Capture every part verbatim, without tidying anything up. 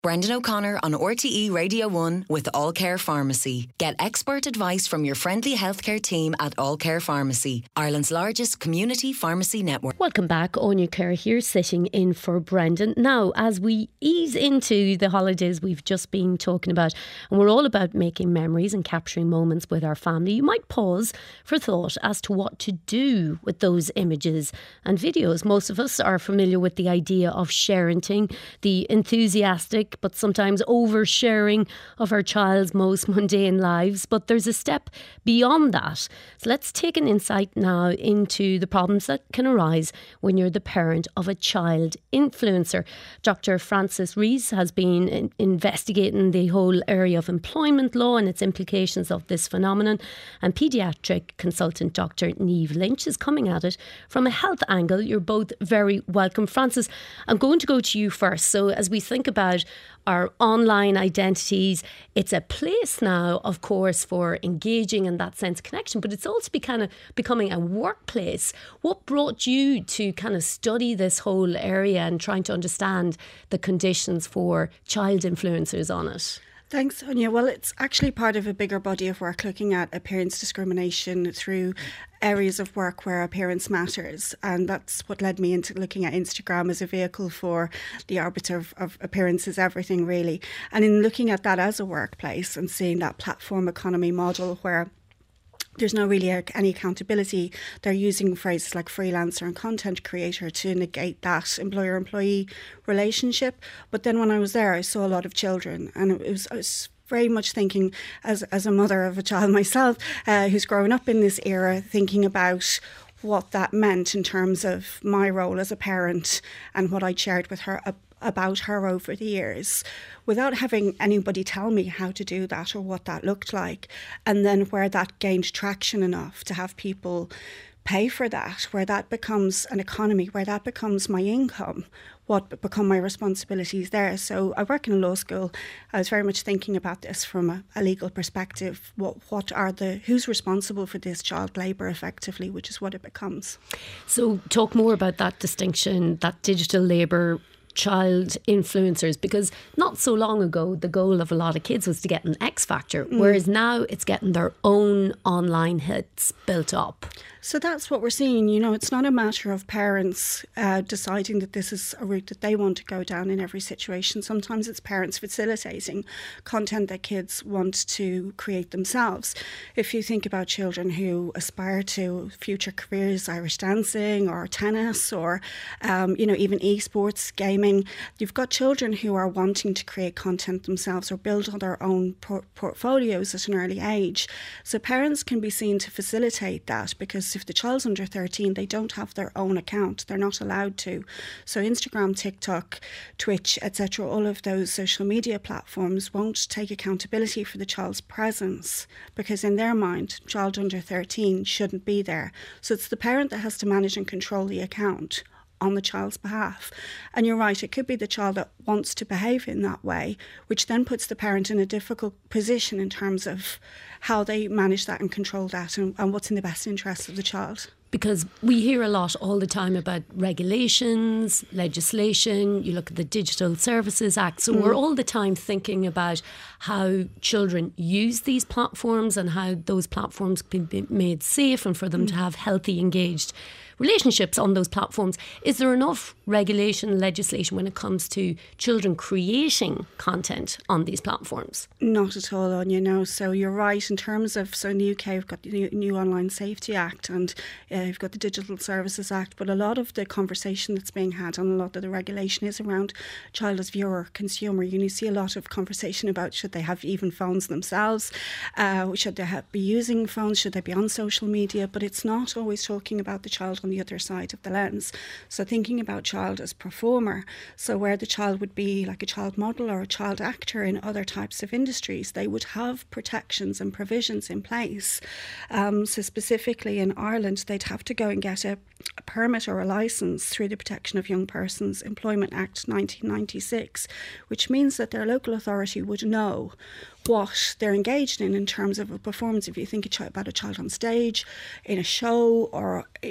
Brendan O'Connor on R T E Radio one with All Care Pharmacy. Get expert advice from your friendly healthcare team at All Care Pharmacy, Ireland's largest community pharmacy network. Welcome back. Áine Kerr here, sitting in for Brendan. Now, as we ease into the holidays we've just been talking about, and we're all about making memories and capturing moments with our family, you might pause for thought as to what to do with those images and videos. Most of us are familiar with the idea of sharenting, the enthusiastic but sometimes oversharing of our child's most mundane lives. But there's a step beyond that. So let's take an insight now into the problems that can arise when you're the parent of a child influencer. Doctor Frances Rees has been in- investigating the whole area of employment law and its implications of this phenomenon. And paediatric consultant Doctor Niamh Lynch is coming at it from a health angle. You're both very welcome. Frances, I'm going to go to you first. So as we think about our online identities, it's a place now, of course, for engaging in that sense of connection, but it's also be kind of becoming a workplace. What brought you to kind of study this whole area and trying to understand the conditions for child influencers on it? Thanks, Sonia. Well, it's actually part of a bigger body of work looking at appearance discrimination through areas of work where appearance matters. And that's what led me into looking at Instagram as a vehicle for the arbiter of, of appearance is everything, really. And in looking at that as a workplace and seeing that platform economy model where there's no really any accountability. They're using phrases like freelancer and content creator to negate that employer-employee relationship. But then when I was there, I saw a lot of children, and it was, I was very much thinking, as as a mother of a child myself, uh, who's grown up in this era, thinking about what that meant in terms of my role as a parent and what I'd shared with her ab- about her over the years, without having anybody tell me how to do that or what that looked like. And then where that gained traction enough to have people pay for that, where that becomes an economy, where that becomes my income, what become my responsibilities there. So I work in a law school. I was very much thinking about this from a, a legal perspective. What what are the, who's responsible for this child labour effectively, which is what it becomes. So talk more about that distinction, that digital labour, child influencers, because not so long ago the goal of a lot of kids was to get an X Factor, mm. whereas now it's getting their own online hits built up. So that's what we're seeing. You know, it's not a matter of parents uh, deciding that this is a route that they want to go down in every situation. Sometimes it's parents facilitating content that kids want to create themselves. If you think about children who aspire to future careers, Irish dancing or tennis or, um, you know, even esports, gaming, you've got children who are wanting to create content themselves or build on their own por- portfolios at an early age. So parents can be seen to facilitate that, because if the child's under thirteen, they don't have their own account. They're not allowed to. So Instagram, TikTok, Twitch, et cetera, all of those social media platforms won't take accountability for the child's presence, because in their mind, child under thirteen shouldn't be there. So it's the parent that has to manage and control the account on the child's behalf. And you're right, it could be the child that wants to behave in that way, which then puts the parent in a difficult position in terms of how they manage that and control that, and, and what's in the best interest of the child. Because we hear a lot all the time about regulations, legislation. You look at the Digital Services Act. So mm. we're all the time thinking about how children use these platforms and how those platforms can be made safe and for them mm. to have healthy, engaged relationships on those platforms. Is there enough regulation, legislation when it comes to children creating content on these platforms? Not at all, Áine, no. So you're right in terms of, so in the U K we've got the new, new Online Safety Act, and uh, you've got the Digital Services Act, but a lot of the conversation that's being had on a lot of the regulation is around child as viewer, consumer. You see a lot of conversation about should they have even phones themselves, uh, should they have, be using phones, should they be on social media, but it's not always talking about the child on the other side of the lens. So thinking about child as performer, so where the child would be like a child model or a child actor in other types of industries, they would have protections and provisions in place. Um, so specifically in Ireland, they'd have to go and get a, a permit or a licence through the Protection of Young Persons Employment Act nineteen ninety-six, which means that their local authority would know what they're engaged in in terms of a performance. If you think about a child on stage, in a show, or, you know, even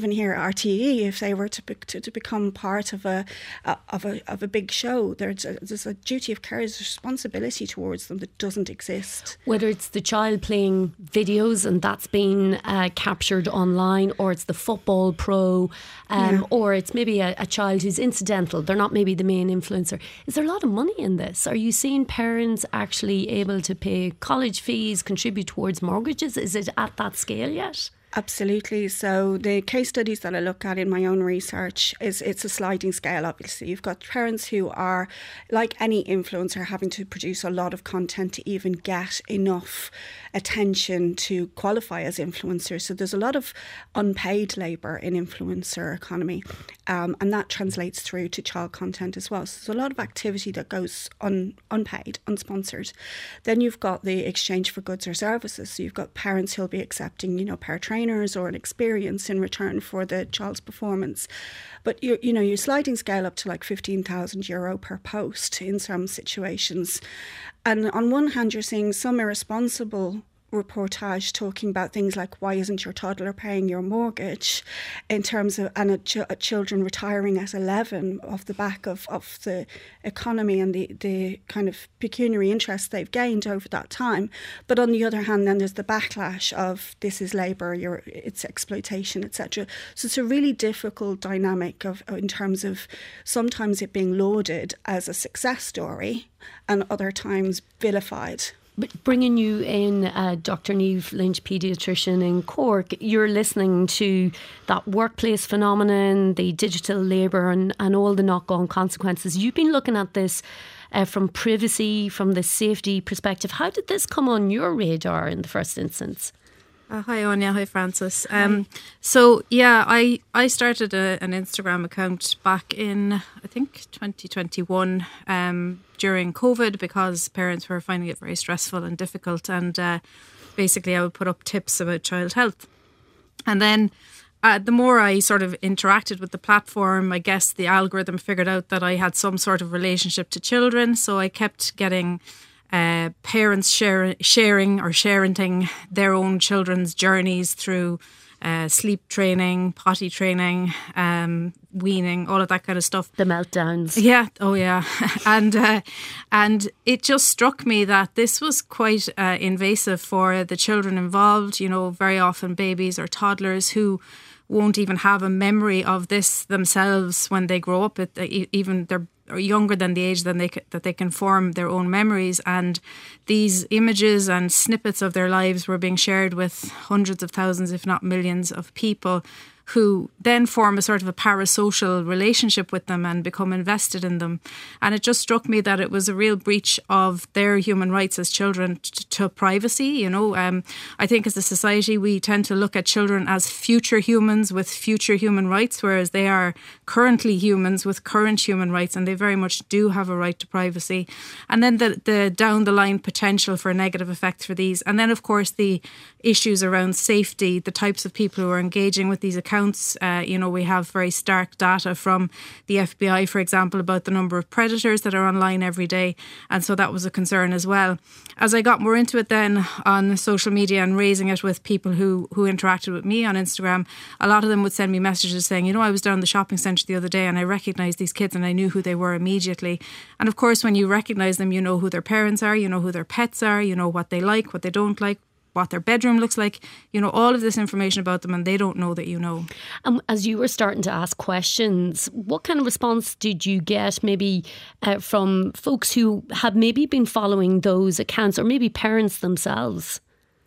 even here at R T E, if they were to be, to, to become part of a, a of a of a big show, there's a, there's a duty of care, there's a responsibility towards them that doesn't exist. Whether it's the child playing videos and that's been uh, captured online, or it's the football pro, um, yeah. or it's maybe a, a child who's incidental, they're not maybe the main influencer. Is there a lot of money in this? Are you seeing parents actually able to pay college fees, contribute towards mortgages? Is it at that scale yet? Absolutely. So the case studies that I look at in my own research is it's a sliding scale, obviously. You've got parents who are, like any influencer, having to produce a lot of content to even get enough attention to qualify as influencers. So there's a lot of unpaid labour in influencer economy, um, and that translates through to child content as well. So there's a lot of activity that goes un, unpaid, unsponsored. Then you've got the exchange for goods or services. So you've got parents who'll be accepting, you know, pair trainers or an experience in return for the child's performance. But you you know, you're sliding scale up to like fifteen thousand euro per post in some situations. And on one hand, you're seeing some irresponsible reportage talking about things like, why isn't your toddler paying your mortgage, in terms of, and a ch- a children retiring at eleven off the back of, of the economy and the, the kind of pecuniary interest they've gained over that time. But on the other hand, then there's the backlash of this is labour, you're, it's exploitation, et cetera. So it's a really difficult dynamic of in terms of sometimes it being lauded as a success story and other times vilified. But bringing you in, uh, Doctor Niamh Lynch, paediatrician in Cork, you're listening to that workplace phenomenon, the digital labour and, and all the knock-on consequences. You've been looking at this uh, from privacy, from the safety perspective. How did this come on your radar in the first instance? Uh, hi Anya, hi Frances. Um, so yeah, I, I started a, an Instagram account back in, I think, twenty twenty-one um, during COVID, because parents were finding it very stressful and difficult, and uh, basically I would put up tips about child health. And then uh, the more I sort of interacted with the platform, I guess the algorithm figured out that I had some sort of relationship to children, so I kept getting Uh, parents share, sharing or sharing their own children's journeys through uh, sleep training, potty training, um, weaning, all of that kind of stuff. The meltdowns. Yeah, oh yeah. and uh, and it just struck me that this was quite uh, invasive for the children involved, you know, very often babies or toddlers who won't even have a memory of this themselves when they grow up. It, even they're or younger than the age than they that they can form their own memories, and these images and snippets of their lives were being shared with hundreds of thousands, if not millions, of people who then form a sort of a parasocial relationship with them and become invested in them. And it just struck me that it was a real breach of their human rights as children t- to privacy. You know, um, I think as a society we tend to look at children as future humans with future human rights, whereas they are currently humans with current human rights, and they very much do have a right to privacy. And then the, the down the line potential for negative effects for these. And then of course the issues around safety, the types of people who are engaging with these accounts. Uh, you know, we have very stark data from the F B I, for example, about the number of predators that are online every day. And so that was a concern as well. As I got more into it then on social media and raising it with people who, who interacted with me on Instagram, a lot of them would send me messages saying, you know, I was down the shopping centre the other day and I recognised these kids and I knew who they were immediately. And of course, when you recognise them, you know who their parents are, you know who their pets are, you know what they like, what they don't like, what their bedroom looks like, you know, all of this information about them, and they don't know that you know. And as you were starting to ask questions, what kind of response did you get maybe uh, from folks who had maybe been following those accounts, or maybe parents themselves?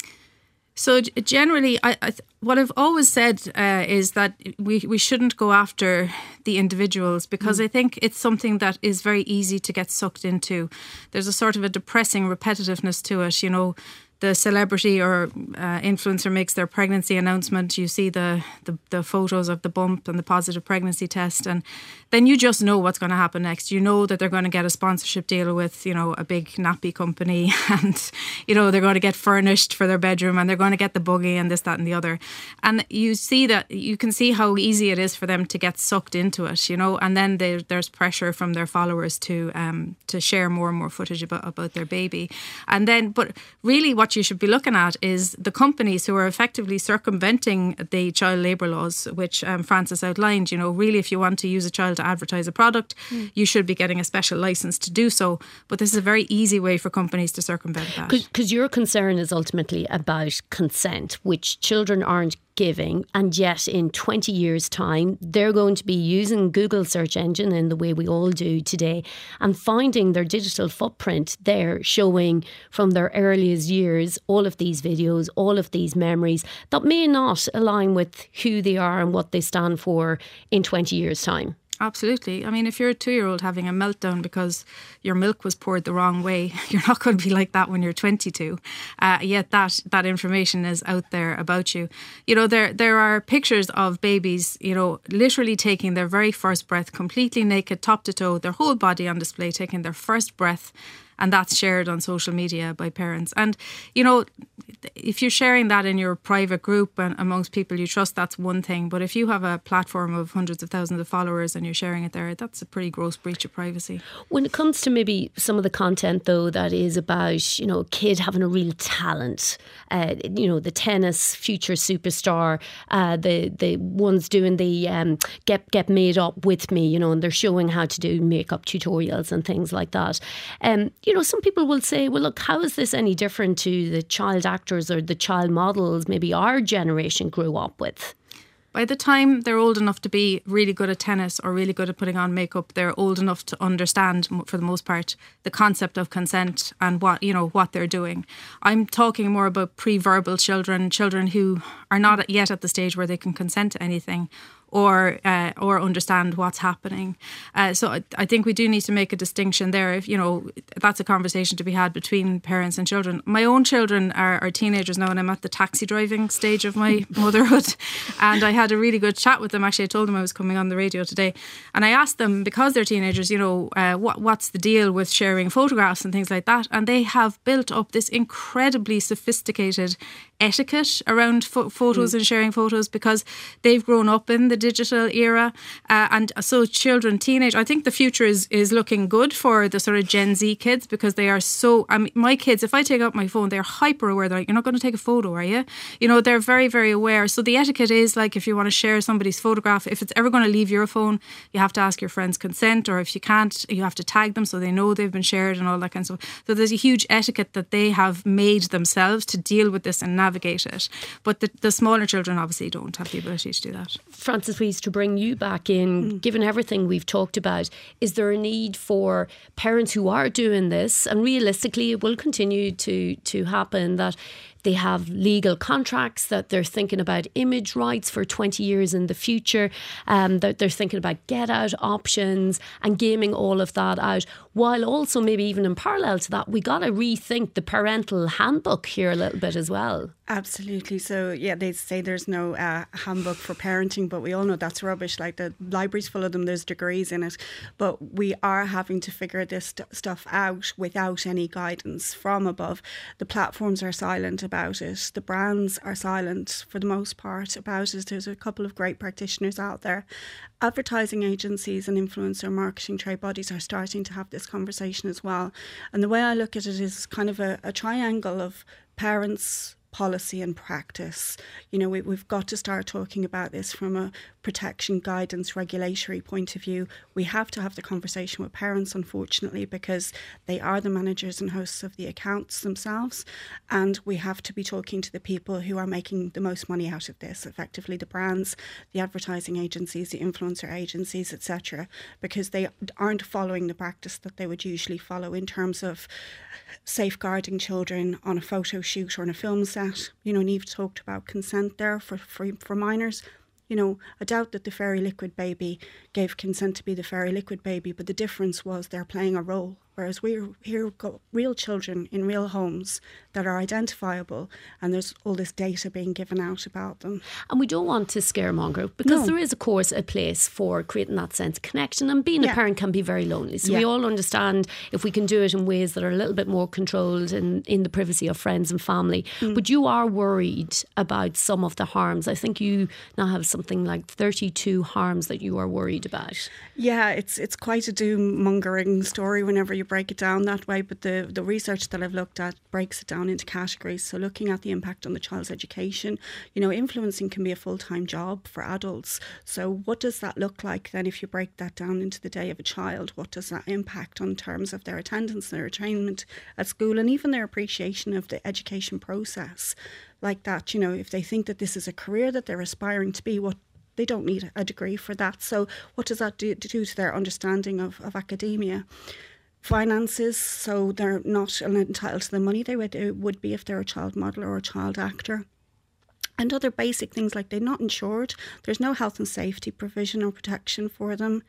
So generally, I, I what I've always said uh, is that we, we shouldn't go after the individuals, because mm. I think it's something that is very easy to get sucked into. There's a sort of a depressing repetitiveness to it, you know. The celebrity or uh, influencer makes their pregnancy announcement. You see the, the, the photos of the bump and the positive pregnancy test, and then you just know what's going to happen next. You know that they're going to get a sponsorship deal with, you know, a big nappy company, and, you know, they're going to get furnished for their bedroom, and they're going to get the buggy and this, that and the other. And you see that, you can see how easy it is for them to get sucked into it, you know, and then they, there's pressure from their followers to um, to share more and more footage about, about their baby. And then, but really what what you should be looking at is the companies who are effectively circumventing the child labour laws, which um, Frances outlined. You know, really, if you want to use a child to advertise a product, mm. you should be getting a special licence to do so. But this is a very easy way for companies to circumvent that. Because your concern is ultimately about consent, which children aren't giving, and yet in twenty years' time they're going to be using Google search engine in the way we all do today and finding their digital footprint there, showing from their earliest years all of these videos, all of these memories that may not align with who they are and what they stand for in twenty years' time. Absolutely. I mean, if you're a two-year-old having a meltdown because your milk was poured the wrong way, you're not going to be like that when you're twenty-two. Uh, yet that that information is out there about you. You know, there there are pictures of babies, you know, literally taking their very first breath, completely naked, top to toe, their whole body on display, taking their first breath. And that's shared on social media by parents. And, you know, if you're sharing that in your private group and amongst people you trust, that's one thing. But if you have a platform of hundreds of thousands of followers and you're sharing it there, that's a pretty gross breach of privacy. When it comes to maybe some of the content, though, that is about, you know, a kid having a real talent, uh, you know, the tennis future superstar, uh, the the ones doing the um, get, get made up with me, you know, and they're showing how to do makeup tutorials and things like that. Um, You know, some people will say, well, look, how is this any different to the child actors or the child models maybe our generation grew up with? By the time they're old enough to be really good at tennis or really good at putting on makeup, they're old enough to understand, for the most part, the concept of consent and what, you know, what they're doing. I'm talking more about pre-verbal children, children who are not yet at the stage where they can consent to anything or uh, or understand what's happening. Uh, so I, I think we do need to make a distinction there. If, you know, that's a conversation to be had between parents and children. My own children are, are teenagers now, and I'm at the taxi driving stage of my motherhood. And I had a really good chat with them. Actually, I told them I was coming on the radio today. And I asked them, because they're teenagers, you know, uh, what what's the deal with sharing photographs and things like that? And they have built up this incredibly sophisticated etiquette around fo- photos mm. and sharing photos, because they've grown up in the digital era, uh, and so children, teenage, I think the future is is looking good for the sort of Gen Z kids, because they are so, I mean, my kids, if I take out my phone, they're hyper aware. They're like, you're not going to take a photo, are you? You know, they're very, very aware. So the etiquette is like, if you want to share somebody's photograph, if it's ever going to leave your phone, you have to ask your friend's consent, or if you can't, you have to tag them so they know they've been shared and all that kind of stuff. So there's a huge etiquette that they have made themselves to deal with this and navigate it. But the, the smaller children obviously don't have the ability to do that. Frances Wyse, to bring you back in, mm. given everything we've talked about, is there a need for parents who are doing this, and realistically it will continue to to happen, that they have legal contracts, that they're thinking about image rights for twenty years in the future, um, that they're thinking about get out options and gaming all of that out, while also maybe even in parallel to that, we got to rethink the parental handbook here a little bit as well. Absolutely. So, yeah, they say there's no uh, handbook for parenting, but we all know that's rubbish. Like, the library's full of them, there's degrees in it. But we are having to figure this st- stuff out without any guidance from above. The platforms are silent about it. The brands are silent for the most part about it. There's a couple of great practitioners out there. Advertising agencies and influencer marketing trade bodies are starting to have this conversation as well. And the way I look at it is kind of a, a triangle of parents, policy and practice. You know, we, we've got to start talking about this from a protection, guidance, regulatory point of view. We have to have the conversation with parents, unfortunately, because they are the managers and hosts of the accounts themselves. And we have to be talking to the people who are making the most money out of this, effectively the brands, the advertising agencies, the influencer agencies, et cetera, because they aren't following the practice that they would usually follow in terms of safeguarding children on a photo shoot or on a film set. You know, Niamh talked about consent there for, for, for minors. You know, I doubt that the Fairy Liquid baby gave consent to be the Fairy Liquid baby, but the difference was they're playing a role. Whereas we're here, we've got real children in real homes that are identifiable, and there's all this data being given out about them. And we don't want to scaremonger, because No. there is, of course, a place for creating that sense of connection. And being Yeah. a parent can be very lonely. So Yeah. we all understand if we can do it in ways that are a little bit more controlled and in the privacy of friends and family. Mm. But you are worried about some of the harms. I think you now have something like thirty-two harms that you are worried about. Yeah, it's it's quite a doom-mongering story whenever you break it down that way, but the, the research that I've looked at breaks it down into categories. So looking at the impact on the child's education, you know, influencing can be a full-time job for adults. So what does that look like then if you break that down into the day of a child? What does that impact on terms of their attendance, their attainment at school, and even their appreciation of the education process? Like that, you know, if they think that this is a career that they're aspiring to be, what they don't need a degree for that. So what does that do, do to their understanding of, of academia? Finances, so they're not entitled to the money they would, they would be if they're a child modeller or a child actor. And other basic things like they're not insured. There's no health and safety provision or protection for them.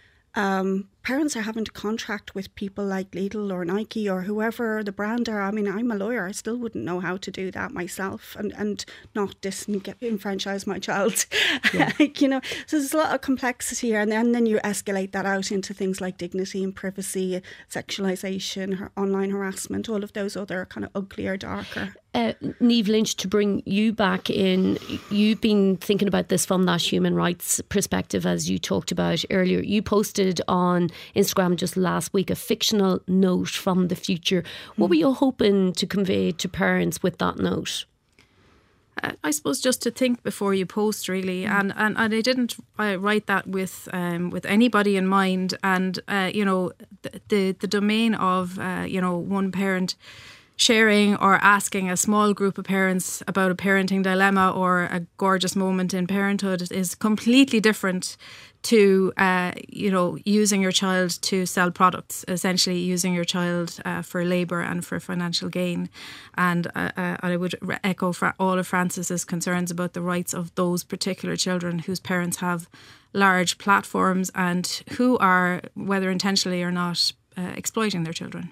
Um, parents are having to contract with people like Lidl or Nike or whoever the brand are. I mean, I'm a lawyer. I still wouldn't know how to do that myself and, and not disenfranchise my child. Yeah. You know, so there's a lot of complexity here. And then, and then you escalate that out into things like dignity and privacy, sexualisation, online harassment, all of those other kind of uglier, darker. Uh, Niamh Lynch, to bring you back in, you've been thinking about this from that human rights perspective, as you talked about earlier. You posted on Instagram just last week a fictional note from the future. What were you hoping to convey to parents with that note? Uh, I suppose just to think before you post, really, mm. and, and and I didn't uh, write that with um, with anybody in mind, and uh, you know the, the the domain of uh, you know one parent sharing or asking a small group of parents about a parenting dilemma or a gorgeous moment in parenthood is completely different to, uh, you know, using your child to sell products, essentially using your child uh, for labour and for financial gain. And uh, uh, I would echo fra- all of Frances's concerns about the rights of those particular children whose parents have large platforms and who are, whether intentionally or not, uh, exploiting their children.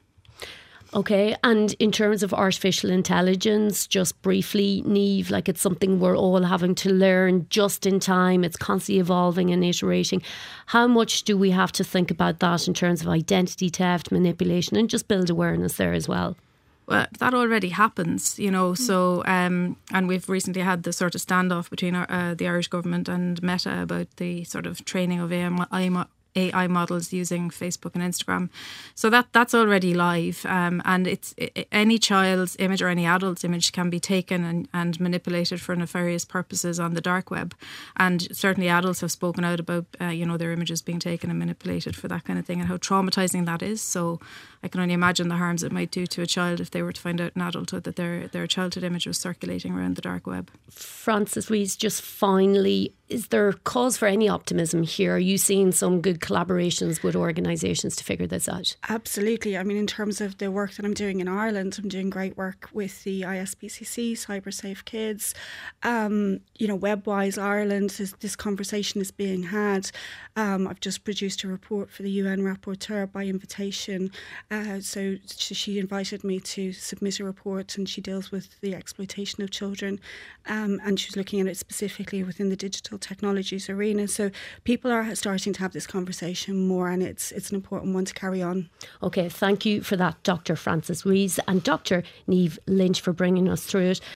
Okay, and in terms of artificial intelligence, just briefly, Niamh, like it's something we're all having to learn just in time. It's constantly evolving and iterating. How much do we have to think about that in terms of identity theft, manipulation, and just build awareness there as well? Well, that already happens, you know, so, um, and we've recently had the sort of standoff between our, uh, the Irish government and Meta about the sort of training of A I A I models using Facebook and Instagram. So that that's already live, um, and it's it, any child's image or any adult's image can be taken and, and manipulated for nefarious purposes on the dark web. And certainly adults have spoken out about uh, you know their images being taken and manipulated for that kind of thing and how traumatizing that is. So I can only imagine the harms it might do to a child if they were to find out in adulthood that their their childhood image was circulating around the dark web. Frances Rees, just finally, is there cause for any optimism here? Are you seeing some good collaborations with organisations to figure this out? Absolutely. I mean, in terms of the work that I'm doing in Ireland, I'm doing great work with the I S P C C, Cyber Safe Kids. Um, you know, WebWise Ireland, this, this conversation is being had. Um, I've just produced a report for the U N Rapporteur by invitation. Uh, so she invited me to submit a report, and she deals with the exploitation of children. Um, and she's looking at it specifically within the digital technologies arena. So people are starting to have this conversation more, and it's it's an important one to carry on. Okay, thank you for that, Doctor Frances Rees, and Doctor Niamh Lynch for bringing us through it.